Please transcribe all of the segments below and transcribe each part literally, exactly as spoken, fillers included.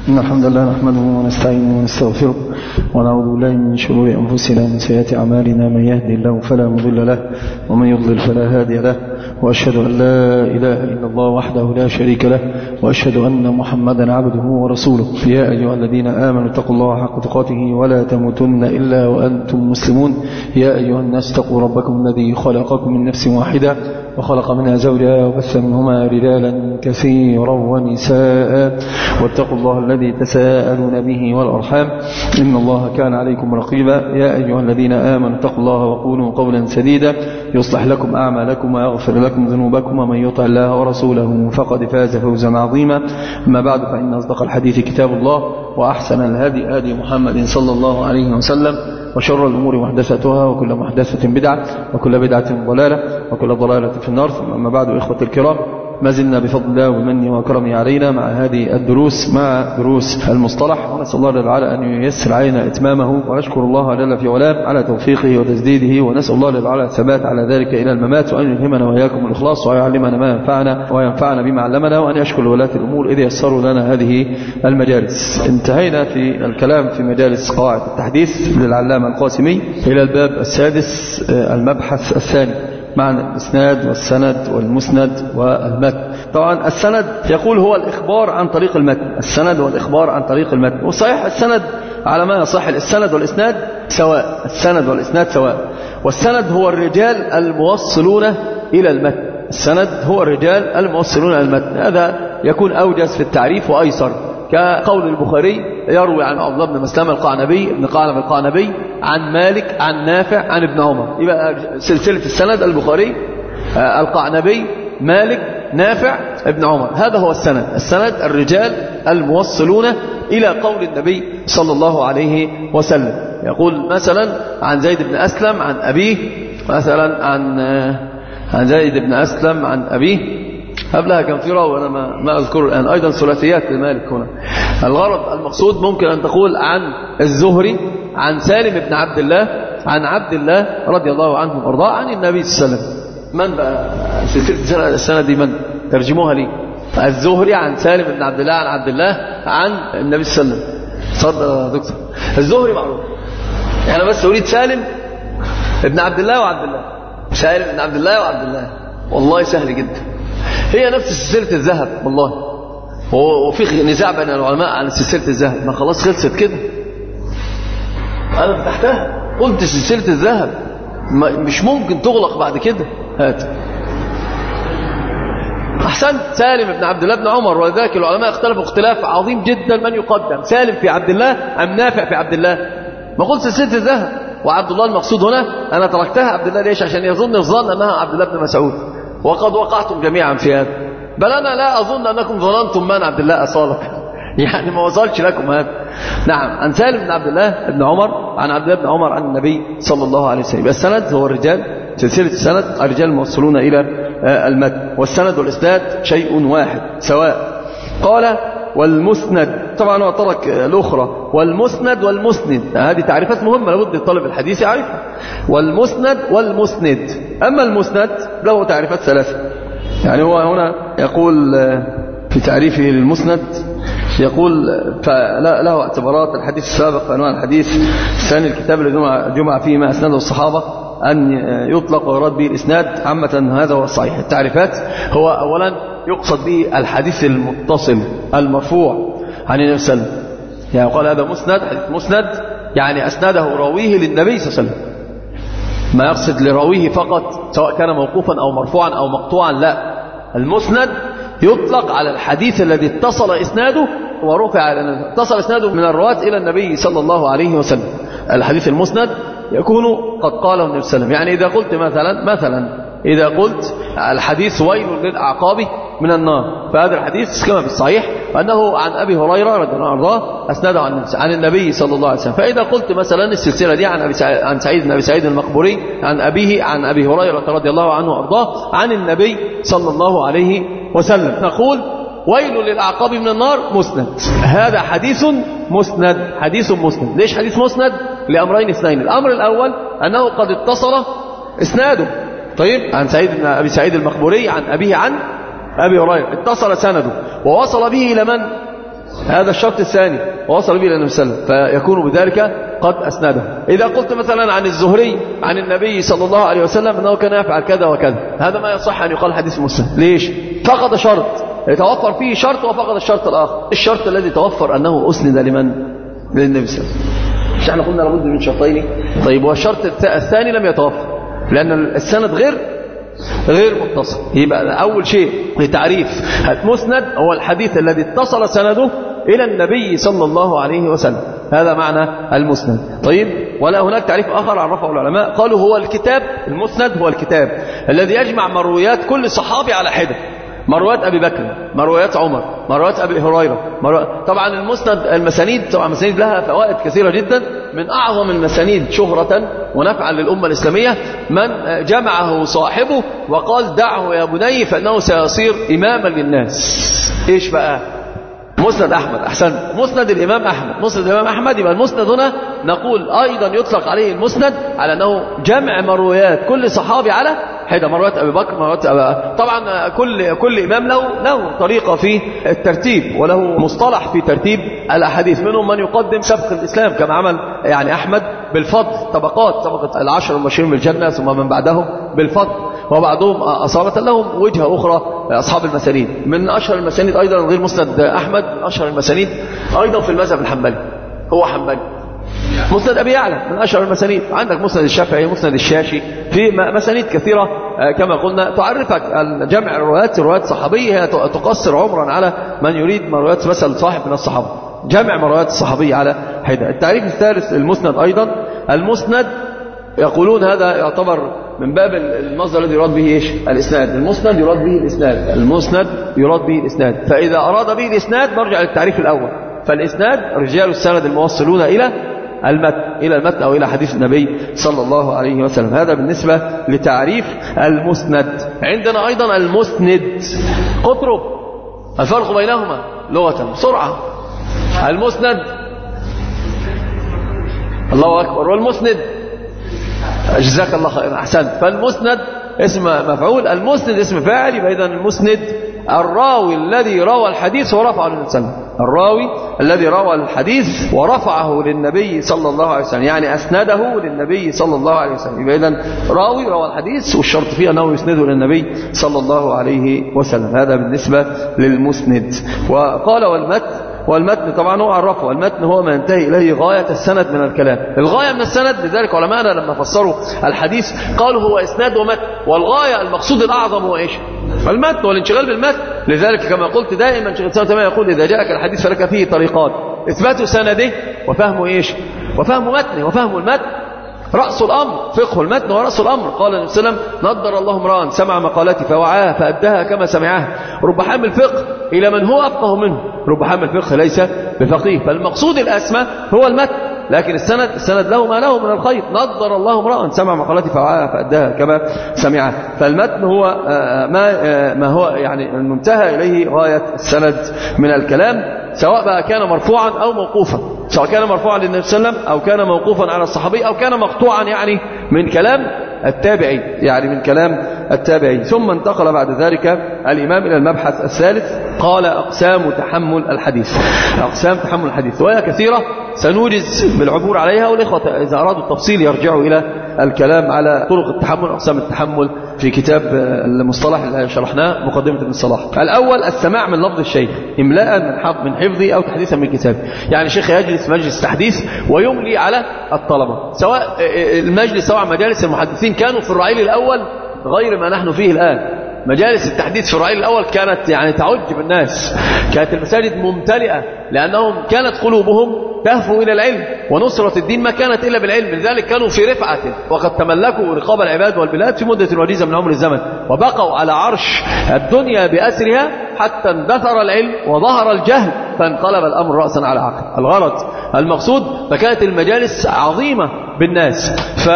إن الحمد لله نحمده ونستعينه ونستغفره ونعوذ بالله من شرور أنفسنا ومن سيئات أعمالنا. من يهدي الله فلا مضل له ومن يضلل فلا هادي له، وأشهد أن لا إله إلا الله وحده لا شريك له، وأشهد أن محمدا عبده ورسوله. يا أيها الذين آمنوا اتقوا الله حق تقاته ولا تموتن إلا وأنتم مسلمون. يا أيها الناس اتقوا ربكم الذي خلقكم من نفس واحدة وخلق منها زوجها وبث منهما رجالا كثيرا ونساء، واتقوا الله الذي تساءلون به والأرحام إن الله كان عليكم رقيبا. يا أيها الذين آمنوا اتقوا الله وقولوا قولا سديدا يصلح لكم أعمالكم ويغفر لكم ذنوبكم، ومن يطع الله ورسوله فقد فاز فوزا عظيما. أما بعد، فإن أصدق الحديث كتاب الله، وأحسن الهدي هدي محمد صلى الله عليه وسلم، وشر الأمور محدثاتها، وكل محدثة بدعة، وكل بدعة ضلالة، وكل ضلالة في النار. ثم أما بعد، إخوة الكرام، ما زلنا بفضل الله ومنه وكرمه علينا مع هذه الدروس، مع دروس المصطلح، ونسأل الله جل وعلا أن ييسر علينا إتمامه، ونشكر الله جل في علاه على توفيقه وتسديده، ونسأل الله جل وعلا الثبات على ذلك إلى الممات، وأن يلهمنا وإياكم الإخلاص، ويعلمنا ما ينفعنا وينفعنا بما علمنا، وأن يشكر ولاة الأمور إذ يسروا لنا هذه المجالس. انتهينا في الكلام في مجالس قواعد التحديث للعلامة القاسمي إلى الباب السادس، المبحث الثاني، معنى الإسناد والسند والمسند والمتن. طبعا السند يقول هو الإخبار عن طريق المتن، السند والإخبار عن طريق المتن. وصحيح السند على ما يصح، السند والإسناد سواء، السند والإسناد سواء. والسند هو الرجال الموصلون إلى المتن، السند هو الرجال الموصلون إلى المتن. هذا يكون أوجز في التعريف وأيسر، كقول البخاري يروي عن عبد الله بن مسلمة القعنبي ابن قعنب القعنبي عن مالك عن نافع عن ابن عمر. يبقى سلسلة السند البخاري القعنبي مالك نافع ابن عمر، هذا هو السند. السند الرجال الموصلون إلى قول النبي صلى الله عليه وسلم. يقول مثلا عن زيد بن أسلم عن أبيه، مثلا عن عن زيد بن أسلم عن أبيه. قبلها كان في راوي أنا ما, ما أذكر الآن، أيضا ثلاثيات لمالك هنا. الغرض المقصود ممكن أن تقول عن الزهري عن سالم بن عبد الله عن عبد الله رضي الله عنه وارضاه عن النبي صلى الله عليه وسلم. من بقى سلسلة السنة دي؟ من ترجموها لي؟ الزهري عن سالم بن عبد الله عن عبد الله عن النبي صلى الله عليه وسلم. صدق يا دكتور. الزهري معروف، يعني بس أريد سالم بن عبد الله وعبد الله، سالم بن عبد الله وعبد الله، والله سهل جدا. هي نفس سلسلة الذهب والله، وفي نزاع بين العلماء عن سلسلة الذهب، ما خلاص خلصت كده. أنا فتحتها قلت سلسلة الذهب مش ممكن تغلق بعد كده. هات أحسنت، سالم بن عبد الله بن عمر. ولذلك العلماء اختلفوا اختلاف عظيم جدا من يقدم، سالم في عبد الله أم نافع في عبد الله. ما قلت سلسلة الذهب وعبد الله المقصود هنا. أنا تركتها عبد الله ليش؟ عشان يظن الظن أنها عبد الله بن مسعود، وقد وقعتم جميعا في هذا. بل أنا لا أظن أنكم ظننتم من عبد الله أصالة، يعني ما وصلش لكم هذا. نعم، عن سالم بن عبد الله بن عمر عن عبد الله بن عمر عن النبي صلى الله عليه وسلم. السند هو الرجال، سلسلة السند الرجال موصلون إلى المتن، والسند والإسناد شيء واحد سواء. قال والمسند، طبعا هو ترك الأخرى، والمسند والمسند، هذه تعريفات مهمة لابد الطالب الحديث يعرفها. والمسند والمسند. أما المسند له تعريفات ثلاثة، يعني هو هنا يقول في تعريفه للمسند، يقول فلا له اعتبارات. الحديث السابق عنوان الحديث الثاني الكتاب الذي جمع فيه ما أسنده الصحابة أن يطلق ويراد به الإسناد عامة، هذا هو الصحيح. التعريفات هو أولا يقصد به الحديث المتصل المرفوع عن النبي صلى الله عليه وسلم، يعني قال هذا مسند، حديث مسند يعني أسنده راويه للنبي صلى الله عليه وسلم، ما يقصد لراويه فقط سواء كان موقوفا أو مرفوعا أو مقطوعا، لا. المسند يطلق على الحديث الذي اتصل إسناده ورفع على النبي، اتصل إسناده من الرواة إلى النبي صلى الله عليه وسلم. الحديث المسند يكون قد قاله النبي صلى الله عليه وسلم. يعني إذا قلت مثلا مثلا إذا قلت الحديث ويل للأعقاب من النار، فهذا الحديث كما في الصحيح أنه عن أبي هريرة رضي الله عنه أسنده عن النبي صلى الله عليه وسلم. فإذا قلت مثلا السلسلة دي عن أبي سعيد عن سعيد بن أبي سعيد المقبوري عن أبيه عن أبي هريرة رضي الله عنه وأرضاه عن النبي صلى الله عليه وسلم، نقول ويل للأعقاب من النار مسند. هذا حديث مسند، حديث مسند. ليش حديث مسند؟ لأمرين اثنين. الأمر الأول أنه قد اتصل إسناده، طيب عن سعيد بن أبي سعيد المقبوري عن أبيه عن أبي هريرة، اتصل سنده ووصل به إلى من؟ هذا الشرط الثاني ووصل به إلى النبي صلى الله عليه وسلم، فيكون بذلك قد أسنده. إذا قلت مثلا عن الزهري عن النبي صلى الله عليه وسلم أنه كان يفعل كذا وكذا، هذا ما يصح أن يقال حديث مسند. ليش؟ فقد شرط، يتوفر فيه شرط وفقد الشرط الآخر. الشرط الذي توفر أنه أسند لمن؟ للنبي صلى الله عليه وسلم. مش احنا قلنا لابد من شرطين؟ طيب والشرط الثاني لم يتوفر لأن السند غير غير متصل. يبقى أول شيء لتعريف المسند هو الحديث الذي اتصل سنده إلى النبي صلى الله عليه وسلم، هذا معنى المسند. طيب، ولا هناك تعريف آخر عرفه العلماء، قالوا هو الكتاب. المسند هو الكتاب الذي يجمع مرويات كل صحابي على حدة، مرويات أبي بكر، مرويات عمر، مرويات أبي هريرة، مرويات... طبعا المسند المسانيد، طبعا المسانيد لها فوائد كثيرة جدا. من أعظم المسانيد شهرة ونفعا للأمة الإسلامية من جمعه صاحبه وقال دعه يا بني فإنه سيصير إماما للناس. إيش بقى؟ مسند أحمد. أحسن، مسند الإمام أحمد. مسند الإمام أحمد. يبقى المسند هنا نقول أيضا يطلق عليه المسند على أنه جمع مرويات كل صحابي على حدة، مرويات أبي بكر، مرويات أبي... طبعا كل كل إمام له له طريقة في الترتيب وله مصطلح في ترتيب الأحاديث. منهم من يقدم سبق الإسلام كما عمل يعني أحمد بالفضل، طبقات، طبقة العشر المبشرين بالجنة ثم من بعدهم بالفضل، وبعضهم أصابة لهم وجهة أخرى أصحاب المسانيد. من أشهر المسانيد أيضا غير مسند أحمد، من أشهر المسانيد أيضا في المذهب الحنبلي هو حنبلي مسند أبي يعلى، من أشهر المسانيد. عندك مسند الشافعي، مسند الشاشي، في مسانيد كثيرة كما قلنا تعرفك جمع الروايات. روايات صحابية هي تقصر عمرا على من يريد روايات مثل صاحب من الصحابة، جمع مرويات الصحابية على حدة. التعريف الثالث المسند أيضا، المسند يقولون هذا يعتبر من باب المصدر الذي يراد به إيش؟ الإسناد. المسند يراد به الإسناد، المسند يراد به الإسناد. فإذا أراد به الإسناد نرجع للتعريف الأول، فالإسناد رجال السند الموصلون إلى المتن، إلى المتن أو إلى حديث النبي صلى الله عليه وسلم. هذا بالنسبة لتعريف المسند. عندنا أيضا المسند. اطرب الفرق بينهما لغة بسرعة. المسند، الله أكبر، والمسند جزاك الله خير، أحسنت. فالمسند اسم مفعول، المسند اسم فاعل. يبقى إذن المسند الراوي الذي روى الحديث ورفعه للنبي صلى الله عليه وسلم، الراوي الذي روى الحديث ورفعه للنبي صلى الله عليه وسلم، يعني أسنده للنبي صلى الله عليه وسلم. يبقى إذن راوي روى الحديث والشرط فيه أنه يسنده للنبي صلى الله عليه وسلم. هذا بالنسبة للمسند. وقال والمتن، والمتن طبعا هو عرفه، المتن هو ما ينتهي إليه غاية السند من الكلام. الغاية من السند، لذلك علماءنا لما فسروا الحديث قالوا هو إسناد ومتن، والغاية المقصود الأعظم هو إيش؟ المتن والانشغال بالمتن. لذلك كما قلت دائما شيخ الإسلام تيمية يقول إذا جاءك الحديث فلك فيه طريقات: إثبات سنده، وفهم إيش؟ وفهم متنه. وفهم المتن رأس الأمر، فقه المتن ورأس الأمر. قال النبي صلى الله عليه وسلم: نضر الله امرأ سمع مقالتي فوعاها فأداها كما سمعها. رب حامل فقه إلى من هو أفقه منه، رب حامل فقه ليس بفقيه. فالمقصود الأسمى هو المتن، لكن السند السند له ما له من الخير. نضر الله امرأ سمع مقالتي فوعاها فأداها كما سمعها. فالمتن هو ما ما هو يعني المنتهى إليه غاية السند من الكلام، سواء بقى كان مرفوعا أو موقوفا، سواء كان مرفوعا للنبي صلى الله عليه وسلم أو كان موقوفا على الصحابي أو كان مقطوعا يعني من كلام التابعي، يعني من كلام التابعي. ثم انتقل بعد ذلك الإمام إلى المبحث الثالث، قال: أقسام تحمل الحديث. أقسام تحمل الحديث وهي كثيرة، سنوجز بالعبور عليها، والإخوة إذا أرادوا التفصيل يرجعوا إلى الكلام على طرق التحمل، أقسام التحمل في كتاب المصطلح اللي شرحناه مقدمة المصطلح. الأول السماع من لفظ الشيخ إملاء من حفظه أو تحديثا من كتابه، يعني الشيخ يجلس مجلس تحديث ويملي على الطلبة، سواء المجلس سواء مجالس المحدثين كانوا في الرعيل الأول غير ما نحن فيه الآن. مجالس التحديث في الرعيل الأول كانت يعني تعج بالناس، كانت المساجد ممتلئة، لأنهم كانت قلوبهم تهفو إلى العلم، ونصرة الدين ما كانت إلا بالعلم. لذلك كانوا في رفعة، وقد تملكوا رقاب العباد والبلاد في مدة وجيزة من عمر الزمن، وبقوا على عرش الدنيا بأسرها حتى اندثر العلم وظهر الجهل، فانقلب الأمر رأسا على عقب. الغرض المقصود، فكانت المجالس عظيمة بالناس،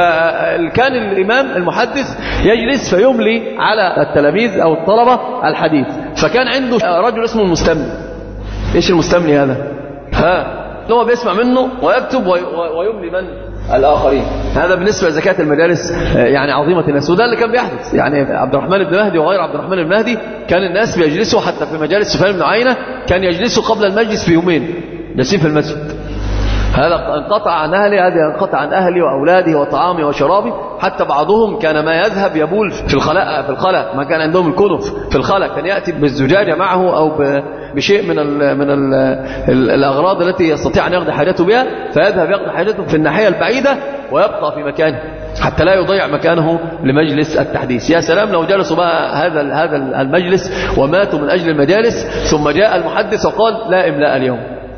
فكان الإمام المحدث يجلس فيملي على التلاميذ أو الطلبة الحديث. فكان عنده رجل اسمه المستملي. إيش المستملي هذا؟ ها هو بيسمع منه ويكتب ويملي من الآخرين. هذا بالنسبة لزكاة المجالس يعني عظيمة الناس، وده اللي كان بيحدث. يعني عبد الرحمن بن مهدي وغير عبد الرحمن بن مهدي كان الناس بيجلسوا حتى في مجالس سفيان بن عيينة، كان يجلسوا قبل المجلس بيومين جالسين في المسجد. هذا انقطع عن أهلي، هذا انقطع عن أهلي وأولادي وطعامي وشرابي. حتى بعضهم كان ما يذهب يبول في الخلاء، في الخلاء ما كان عندهم الكنف في الخلاء، كان يأتي بالزجاجة معه أو بشيء من ال من ال ال الأغراض التي يستطيع أن يقضي حاجته بها، فيذهب يقضي حاجته في الناحية البعيدة ويبقى في مكانه حتى لا يضيع مكانه لمجلس التحديث. يا سلام لو جلسوا بقى هذا هذا المجلس وماتوا من أجل المجالس، ثم جاء المحدث وقال لا إملاء اليوم،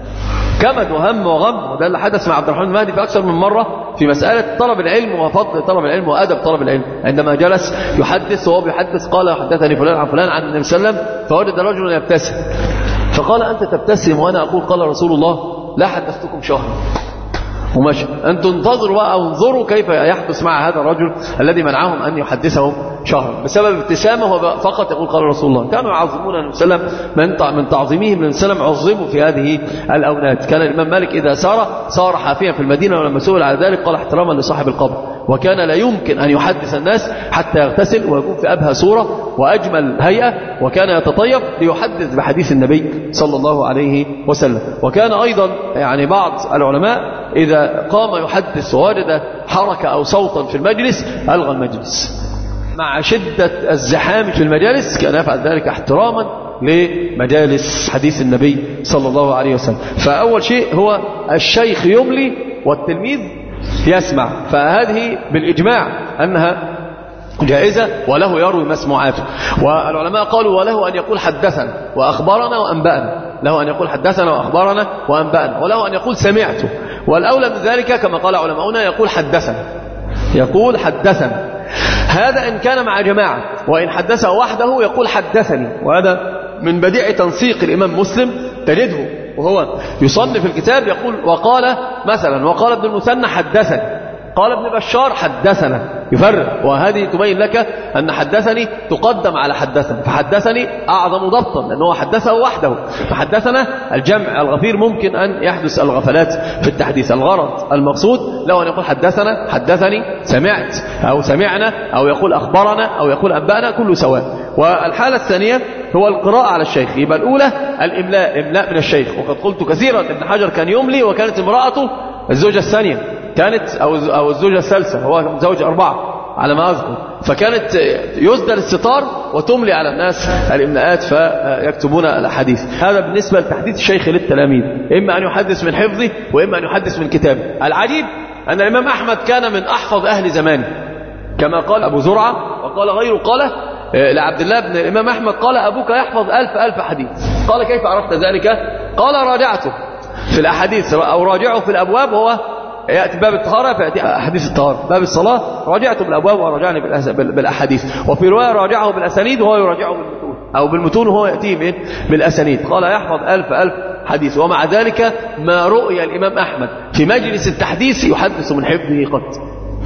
كمد وهم وغم. وده اللي حدث مع عبد الرحمن المهدي في أكثر من مرة في مسألة طلب العلم وفضل طلب العلم وأدب طلب العلم. عندما جلس يحدث وهو بيحدث قال حدثني فلان عن فلان عن النبي صلى الله عليه وسلم، فوجد رجلا يبتسم فقال أنت تبتسم وأنا أقول قال رسول الله؟ لا حدثتكم شهرا ومشى. أنتم انتظروا بقى وانظروا كيف يحدث مع هذا الرجل الذي منعهم أن يحدثهم شهرا بسبب ابتسامه هو فقط يقول قال رسول الله. كانوا يعظمون النبي صلى الله عليه وسلم، من تعظيمهم للنبي صلى الله عليه وسلم عظموا في هذه الأونات. كان الإمام مالك إذا سار صار حافيا في المدينة، ولما سئل على ذلك قال احتراما لصاحب القبر. وكان لا يمكن أن يحدث الناس حتى يغتسل ويكون في أبهى صورة وأجمل هيئة، وكان يتطيب ليحدث بحديث النبي صلى الله عليه وسلم. وكان أيضا يعني بعض العلماء إذا قام يحدث ووجد حركة أو صوتا في المجلس ألغى المجلس. مع شدة الزحام في المجالس كان يفعل ذلك احتراما لمجالس حديث النبي صلى الله عليه وسلم. فأول شيء هو الشيخ يملي والتلميذ يسمع، فهذه بالإجماع أنها جائزة، وله يروي مسموعاته. والعلماء قالوا وله أن يقول حدثنا وأخبرنا وأنبأنا، له أن يقول حدثنا وأخبرنا وأنبأنا، وله أن يقول سمعته. والأولى من ذلك كما قال علماؤنا يقول حدثنا، يقول حدثنا. هذا إن كان مع جماعة، وإن حدثه وحده يقول حدثني. وهذا من بديع تنسيق الإمام مسلم، تجده وهو يصنف الكتاب يقول وقال مثلا وقال ابن المثنى حدثني، قال ابن بشار حدثنا، يفرق. وهذه تبين لك أن حدثني تقدم على حدثنا، فحدثني أعظم ضبطا لأنه حدثه وحده. فحدثنا الجمع الغفير ممكن أن يحدث الغفلات في التحديث. الغرض المقصود لو أن يقول حدثنا حدثني سمعت أو سمعنا أو يقول أخبرنا أو يقول أنبأنا كله سواء. والحالة الثانية هو القراءة على الشيخ. يبقى الأولى الإملاء، إملاء من الشيخ. وقد قلت كثيرا ابن حجر كان يملي، وكانت امرأته الزوجة الثانية كانت أو أو الزوجة الثالثة، هو زوج أربعة على ما أذكر، فكانت يسدل الستار وتملي على الناس الإملاءات فيكتبون الأحاديث. هذا بالنسبة لتحديث الشيخ للتلاميذ، إما أن يحدث من حفظه وإما أن يحدث من كتابه. العجيب أن الإمام أحمد كان من أحفظ أهل زمانه كما قال أبو زرعة، وقال غيره قال لعبد الله بن الإمام أحمد قال أبوك يحفظ ألف ألف حديث. قال كيف عرفت ذلك؟ قال راجعته في الأحاديث أو راجعه في الأبواب، وهو يأتي باب الطهارة فيأتي أحاديث الطهارة، باب الصلاة راجعته بالأبواب وراجعني بالأحاديث، وفي رواية راجعه بالأسانيد وهو يراجعه بالمتون، أو بالمتون وهو يأتيه بالأسانيد. قال يحفظ ألف ألف حديث. ومع ذلك ما رؤي الإمام أحمد في مجلس التحديث يحدث من حفظه قط،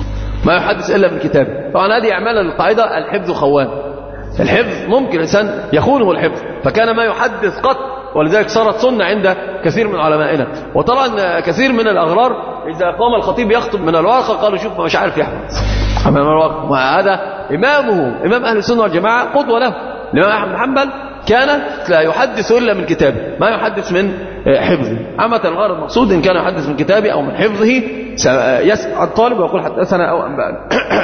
ما يحدث إلا من كتابه. طبعا هذه أعمال القاعدة الحفظ خوان، الحفظ ممكن الإنسان يخونه الحفظ، فكان ما يحدث قط. ولذلك صارت سنة عند كثير من علمائنا. وترى أن كثير من الأغرار إذا قام الخطيب يخطب من الواقع قالوا شوف ما مش عارف يحفظ أمام الواقع. وهذا إمامه إمام أهل السنة والجماعة قدوة له. الإمام أحمد بن حنبل كان لا يحدث إلا من كتابه، ما يحدث من حفظه. عامة الغرض المقصود إن كان يحدث من كتابه أو من حفظه يسأل الطالب ويقول حدثنا أو أنبأنا.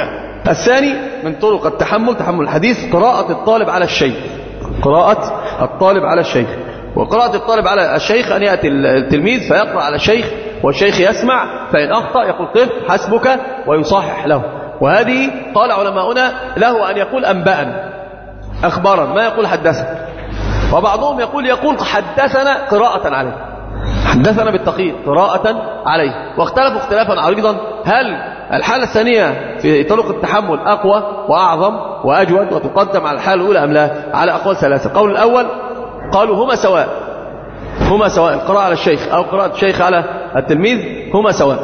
الثاني من طرق التحمل تحمل الحديث قراءة الطالب على الشيخ، قراءة الطالب على الشيخ. وقراءة الطالب على الشيخ أن يأتي التلميذ فيقرأ على الشيخ والشيخ يسمع، فإن أخطأ يقول قف حسبك ويصحح له. وهذه قال علماؤنا له أن يقول أنبأنا أخبارا، ما يقول حدثنا. وبعضهم يقول يقول حدثنا قراءة عليه، حدثنا بالتقييد قراءة عليه. واختلفوا اختلافا عريضا، هل الحالة الثانية في طرق التحمل أقوى وأعظم وأجود وتقدم على الحالة الأولى أم لا؟ على أقوال ثلاثة. قول الأول قالوا هما سواء، هما سواء، القراءة على الشيخ أو قراءة الشيخ على التلميذ هما سواء.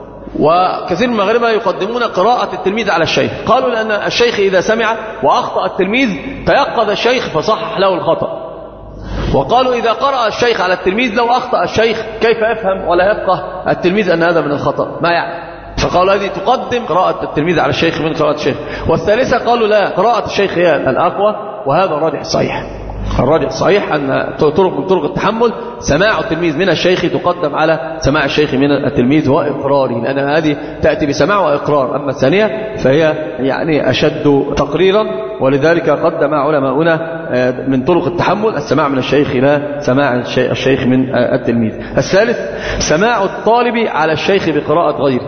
وكثير من المغاربة يقدمون قراءة التلميذ على الشيخ، قالوا لأن الشيخ إذا سمع وأخطأ التلميذ تيقظ الشيخ فصحح له الخطأ. وقالوا إذا قرأ الشيخ على التلميذ لو أخطأ الشيخ كيف يفهم ولا يفقه التلميذ أن هذا من الخطأ؟ ما يعني فقالوا هذه تقدم قراءة التلميذ على الشيخ من قراءة الشيخ. والثالثة قالوا لا، قراءة الشيخ هي الأقوى، وهذا الراجح الصحيح. الراجح الصحيح أن طرق من طرق التحمل سماع التلميذ من الشيخ تقدم على سماع الشيخ من التلميذ وإقراره، لأن هذه تأتي بسماع وإقرار. أما الثانية فهي يعني أشد تقريرا، ولذلك قدم علماؤنا من طرق التحمل السماع من الشيخ لا سماع الشيخ من التلميذ. الثالث سماع الطالب على الشيخ بقراءة غيره.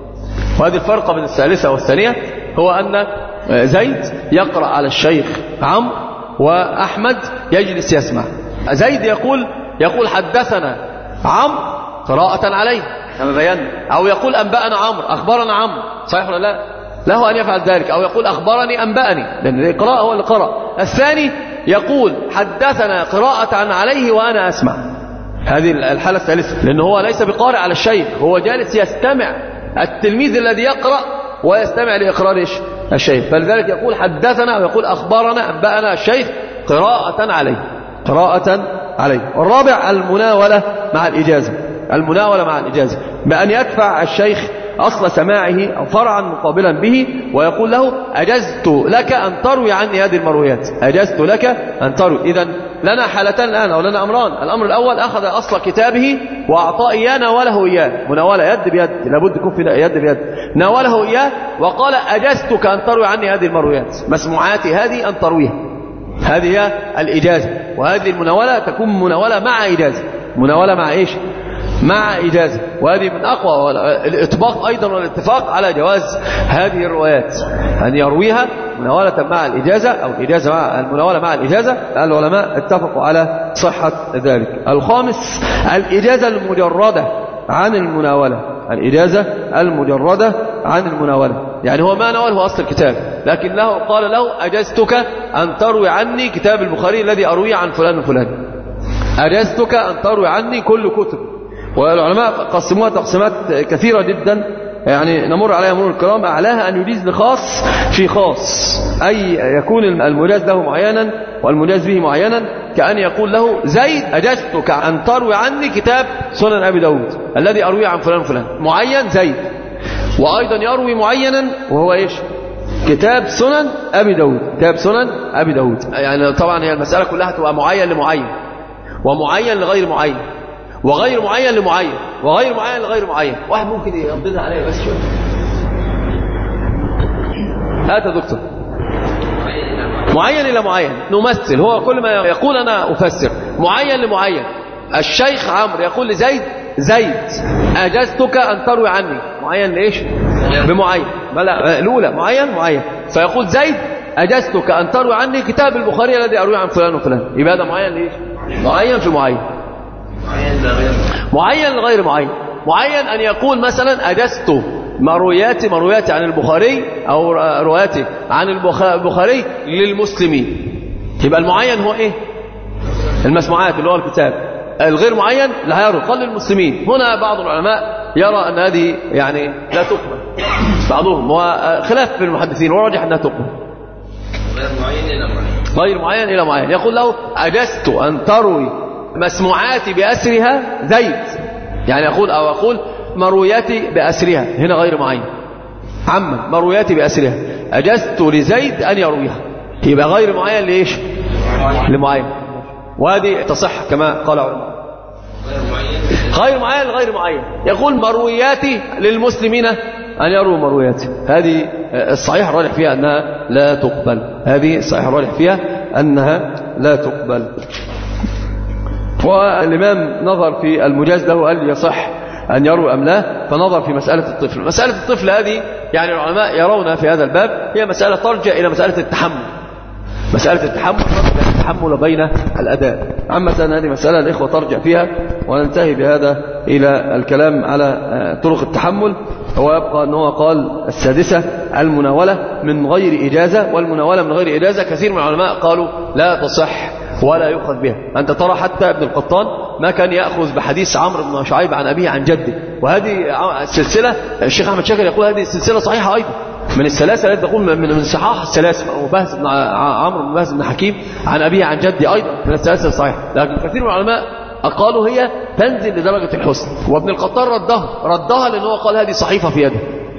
وهذه الفرق بين الثالثة والثانية هو أن زيد يقرأ على الشيخ عمرو، وأحمد يجلس يسمع. زيد يقول يقول حدثنا عمرو قراءة عليه كما بينا، أو يقول أنبأنا عمرو أخبرنا عمرو، صحيح ولا لا؟ له أن يفعل ذلك، أو يقول أخبرني أنبأني، لأن القراءة هو اللي قرأ. الثاني يقول حدثنا قراءة عليه وأنا أسمع. هذه الحالة الثالثة، لأنه هو ليس بقارئ على الشيخ، هو جالس يستمع التلميذ الذي يقرأ ويستمع لإقرار الشيخ، فلذلك يقول حدثنا ويقول أخبرنا أنبأنا الشيخ قراءة عليه قراءة عليه. والرابع المناولة مع الإجازة، المناولة مع الإجازة بأن يدفع الشيخ أصل سماعه أو فرعا مقابلا به، ويقول له أجزت لك أن تروي عني هذه المرويات، أجزت لك أن تروي. إذن لنا حالتان الآن أو لنا أمران. الأمر الأول أخذ أصل كتابه وأعطى إياه، ناوله إياه، مناولة يد بيد، لابد يكون في يد بيد، ناوله إياه وقال أجزتك أن تروي عني هذه المرويات، مسموعاتي هذه أن ترويها. هذه هي الإجازة، وهذه المناولة تكون مناولة مع إجازة، مناولة مع إيش؟ مع إجازة. وهذه من أقوى الإطباق أيضا والاتفاق على جواز هذه الروايات، أن يرويها مناولة مع الإجازة أو الإجازة مع المناولة مع الإجازة. العلماء اتفقوا على صحة ذلك. الخامس الإجازة المجردة عن المناولة، الإجازة المجردة عن المناولة، يعني هو ما ناوله أصل الكتاب، لكن له قال له أجزتك أن تروي عني كتاب البخاري الذي أرويه عن فلان وفلان، أجزتك أن تروي عني كل كتب. والعلماء قسموها تقسيمات كثيرة جدا، يعني نمر عليها مرور الكرام. أعلاها أن يجيز لخاص في خاص، أي يكون المجاز له معينا والمجاز به معينا، كأن يقول له زيد أجزتك أن تروي عني كتاب سنن أبي داود الذي أرويه عن فلان فلان، معين زيد، وأيضا يروي معينا وهو إيش؟ كتاب سنن أبي داود، كتاب سنن أبي داود. يعني طبعا هي المسألة كلها تبقى معين لمعين، ومعين لغير معين، وغير معين لمعين، وغير معين لغير معين. واحد ممكن يقبضها عليه بس شوية. هات يا دكتور. معين إلى معين، نمثل، هو كل ما يقول أنا أفسر معين لمعين. الشيخ عمرو يقول لزيد زيد أجزتك أن تروي عني، معين لإيش؟ بمعين، بلا الأولى معين معين، فيقول زيد أجزتك أن تروي عني كتاب البخاري الذي أرويه عن فلان وفلان، يبقى هذا معين لإيش؟ معين في معين، معين لغير معين. معين أن يقول مثلا أجزت مروياتي مروياتي عن البخاري أو رواياتي عن البخاري للمسلمين، يبقى المعين هو إيه؟ المسموعات اللي هو الكتاب. الغير معين لا يروي، قال للمسلمين. هنا بعض العلماء يرى أن هذه يعني لا تقبل، بعضهم وخلاف في المحدثين، وراجح أنها تقبل. غير معين إلى معين، غير معين إلى معين. يقول له أجزت أن تروي مسموعاتي بأسرها زيد، يعني أقول أو أقول مروياتي بأسرها، هنا غير معين، عما مروياتي بأسرها أجزت لزيد أن يرويها، يبقى غير معين لإيش؟ لمعين. وهذه تصح كما قال علماء. غير معين لغير معين، يقول مروياتي للمسلمين أن يروا مروياتي، هذه الصحيح الراجح فيها أنها لا تقبل، هذه الصحيح الراجح فيها أنها لا تقبل. والإمام نظر في المجاز له هل يصح أن يروي أم لا، فنظر في مسألة الطفل. مسألة الطفل هذه يعني العلماء يرون في هذا الباب هي مسألة ترجع إلى مسألة التحمل، مسألة التحمل التحمل بين الأداء. عامة هذه مسألة الإخوة ترجع فيها، وننتهي بهذا إلى الكلام على طرق التحمل. ويبقى أنه قال السادسة المناولة من غير إجازة، والمناولة من غير إجازة كثير من العلماء قالوا لا تصح ولا يؤخذ بها. أنت ترى حتى ابن القطان ما كان يأخذ بحديث عمرو بن شعيب عن أبيه عن جده، وهذه السلسلة الشيخ أحمد شاكر يقول هذه السلسلة صحيحة أيضا، من السلاسل التي تقول من من صحاح السلاسل. وبهز بن عمرو بن بهز بن حكيم عن أبيه عن جدي أيضا من السلاسل الصحيحة، لكن كثير من العلماء قالوا هي تنزل لدرجة الحسن، وابن القطان ردها ردها لأنه قال هذه صحيفة في يده،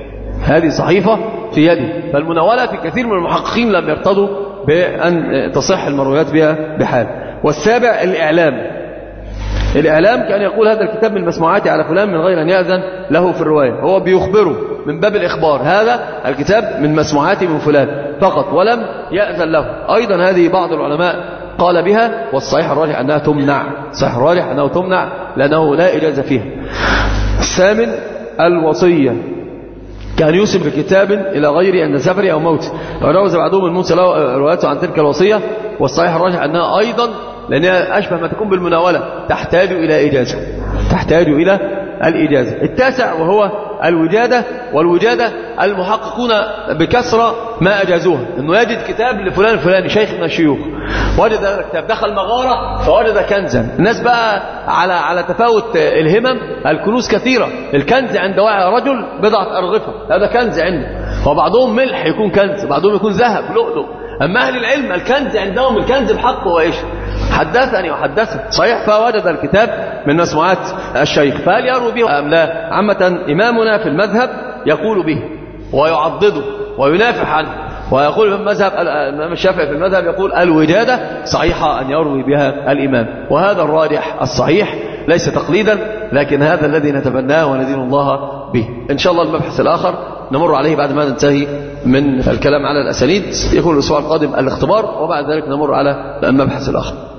هذه صحيفة في يده. فالمناولة في كثير من المحققين لم يرتضوا بأن تصح المرويات بها بحال. والسابع الإعلام. الإعلام كان يقول هذا الكتاب من مسموعاتي على فلان من غير أن يأذن له في الرواية، هو بيخبره من باب الإخبار هذا الكتاب من مسموعاتي من فلان فقط ولم يأذن له. أيضا هذه بعض العلماء قال بها، والصحيح الراجح أنها تمنع، صحيح الراجح أنه تمنع لأنه لا إجازة فيها. الثامن الوصية. كان يوصي بكتاب إلى غير أن سفر أو موت وروز بعضهم الموسى له روايته عن تلك الوصية، والصحيح الراجح أنها أيضا لأنها أشبه ما تكون بالمناولة تحتاج إلى إجازة، تحتاج إلى الإجازة. التاسع وهو الوجادة. والوجادة المحققون بكثرة ما أجازوها، أنه يجد كتاب لفلان الفلاني شيخ من الشيوخ، وجد هذا الكتاب، دخل مغارة فوجد كنزا. الناس بقى على على تفاوت الهمم، الكنوز كثيرة. الكنز عند رجل بضعة أرغفة، هذا كنز عنده، وبعضهم ملح يكون كنز، بعضهم يكون ذهب لؤلؤ. أما أهل العلم الكنز عندهم الكنز الحق هو إيش؟ حدثني وحدثني، صحيح. فوجد الكتاب من مسموعات الشيخ، فهل يروي به أم لا؟ عامة إمامنا في المذهب يقول به ويعضده وينافح عنه، ويقول في المذهب الإمام الشافعي في المذهب يقول الوجادة صحيحة أن يروي بها الإمام، وهذا الراجح الصحيح ليس تقليدا، لكن هذا الذي نتبناه وندين الله به. إن شاء الله المبحث الآخر نمر عليه بعد ما ننتهي من الكلام على الأسانيد، يكون الأسبوع القادم الاختبار، وبعد ذلك نمر على المبحث الآخر.